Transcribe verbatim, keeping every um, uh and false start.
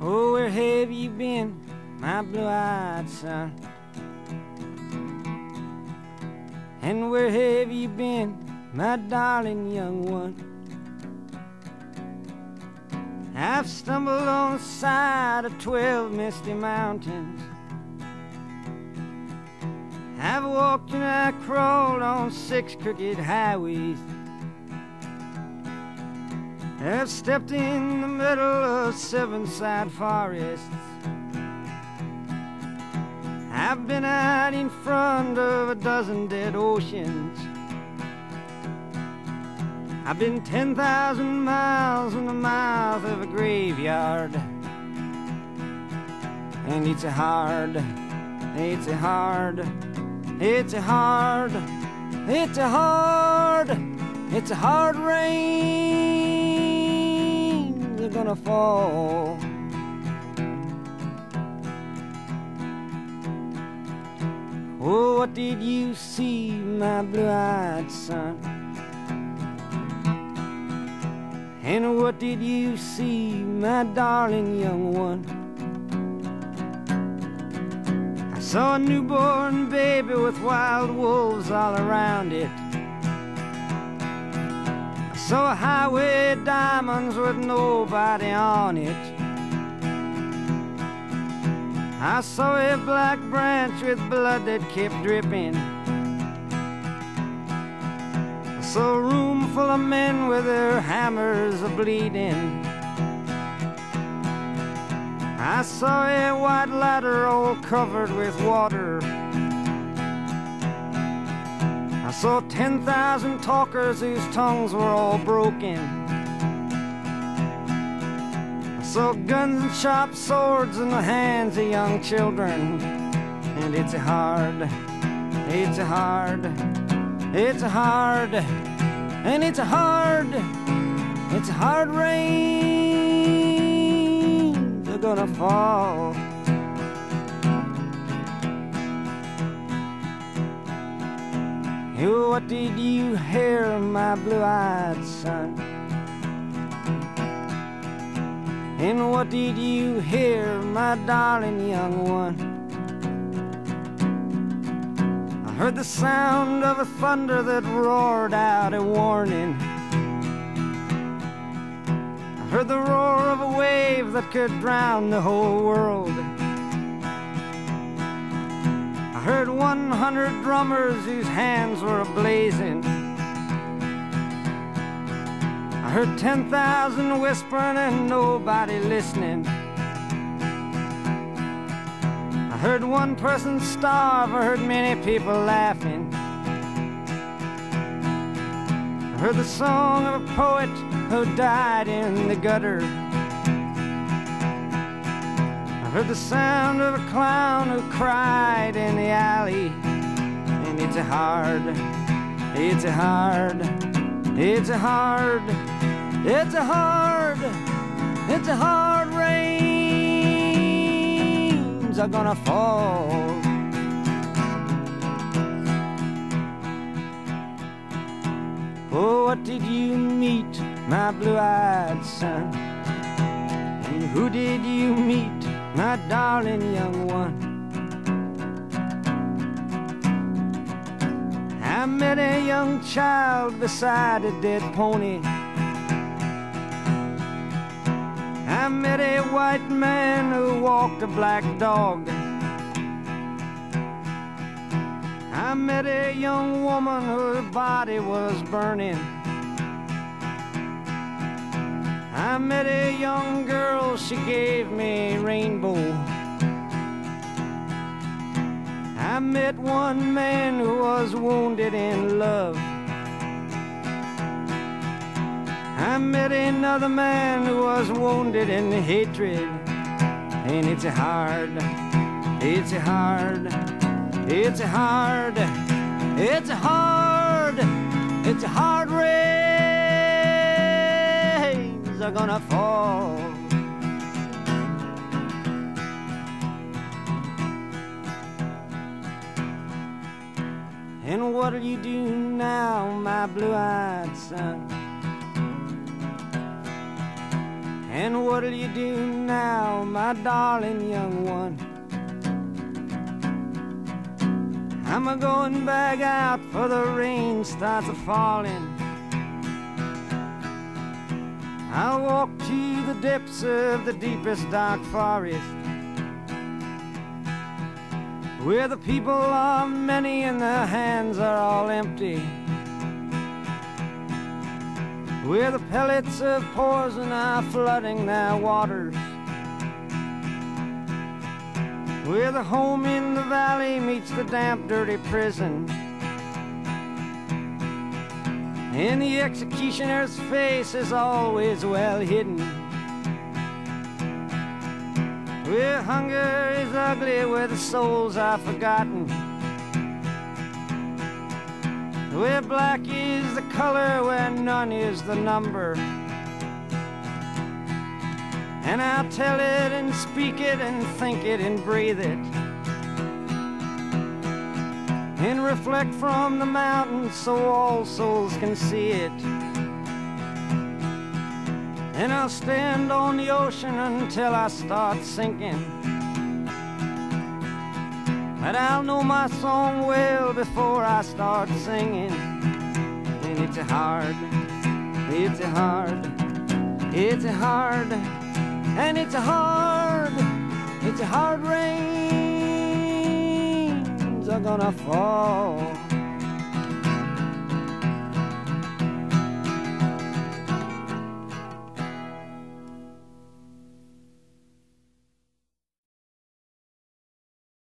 Oh, where have you been, my blue-eyed son? And where have you been, my darling young one? I've stumbled on the side of twelve misty mountains. I've walked and I crawled on six crooked highways. I've stepped in the middle of seven sad forests. I've been out in front of a dozen dead oceans. I've been ten thousand miles in the mouth of a graveyard. And it's a hard, it's a hard, it's a hard, it's a hard, it's a hard rain they're gonna fall. Oh, what did you see, my blue-eyed son? And what did you see, my darling young one? I saw a newborn baby with wild wolves all around it. I saw a highway of diamonds with nobody on it. I saw a black branch with blood that kept dripping. I saw a room full of men with their hammers a-bleeding. I saw a white ladder all covered with water. I saw ten thousand talkers whose tongues were all broken. I saw guns and sharp swords in the hands of young children. And it's a hard, it's a hard, it's a hard, and it's a hard, it's a hard rain they're gonna fall. Oh, what did you hear, my blue-eyed son? And what did you hear, my darling young one? I heard the sound of a thunder that roared out a warning. I heard the roar of a wave that could drown the whole world. I heard one hundred drummers whose hands were a-blazing. I heard ten thousand whispering and nobody listening. I heard one person starve, I heard many people laughing. I heard the song of a poet who died in the gutter. I heard the sound of a clown who cried in the alley. And it's a hard, it's a hard, it's a hard, it's a hard, it's a hard rains are gonna fall. Oh, what did you meet, my blue-eyed son? And who did you meet, my darling young one? I met a young child beside a dead pony. I met a white man who walked a black dog. I met a young woman whose body was burning. I met a young girl, she gave me a rainbow. I met one man who was wounded in love. I met another man who was wounded in hatred. And it's a hard, it's a hard, it's a hard, it's a hard, it's a hard rains are gonna fall. And what'll you do now, my blue-eyed son? And what'll you do now, my darling young one? I'm a going back out for the rain starts a falling. I'll walk to the depths of the deepest dark forest, where the people are many and their hands are all empty, where the pellets of poison are flooding their waters, where the home in the valley meets the damp, dirty prison, and the executioner's face is always well hidden, where hunger is ugly, where the souls are forgotten, where black is the color, where none is the number. And I'll tell it and speak it and think it and breathe it, and reflect from the mountains so all souls can see it. And I'll stand on the ocean until I start sinking, but I'll know my song well before I start singing. And it's a hard, it's a hard, it's a hard, and it's a hard, it's a hard rains are gonna fall.